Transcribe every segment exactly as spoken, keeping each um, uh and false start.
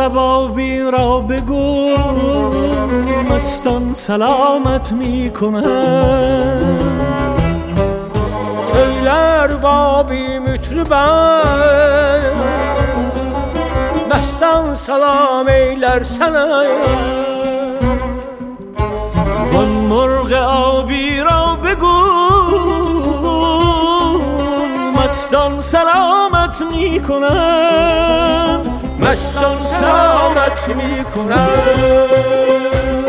ربابی را بگو مستان سلامت می کنند. Söyler babi mütriben mestan salam eyler sana. وان مرغ آبی را بگو مستان سلامت می کنند. مستان سلامت می کنند.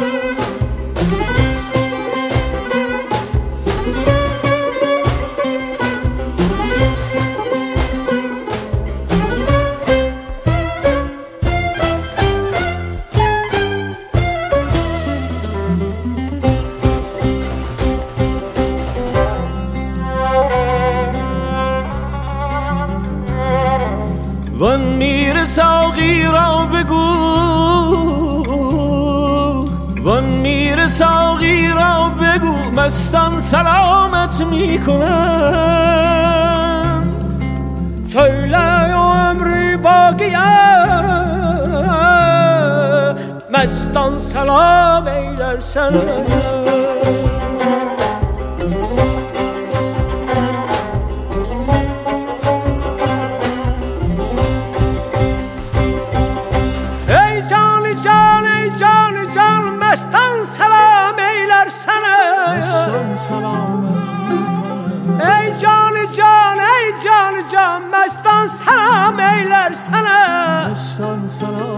وان میر ساقی را بگو وان میر ساقی را بگو مستان سلامت می کنند. Söyle o ömrü bakiye mestan selam eyler sana. Ey canı can, ey canı can mestan selam eyler sana. مستان سلامت